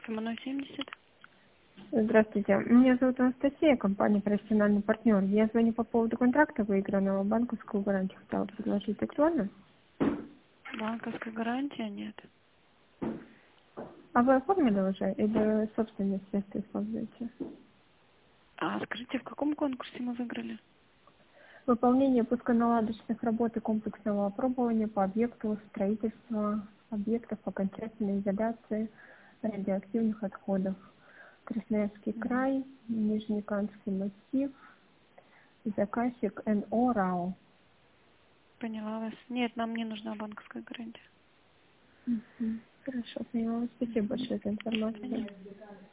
Кимоно 70. Здравствуйте. Меня зовут Анастасия, компания «Профессиональный партнер». Я звоню по поводу контракта выигранного банковскую гарантию. Хотела предложить актуально. Банковской гарантии нет. А вы оформили уже или собственные средства используете? А скажите, в каком конкурсе мы выиграли? Выполнение пусконаладочных работ и комплексного опробования по объекту строительства объектов окончательной изоляции радиоактивных отходов. Красноярский край, Нижнекамский массив, заказчик НО РАО. Поняла вас. Нет, нам не нужна банковская гарантия. Хорошо, поняла. Спасибо большое за информацию. Понятно.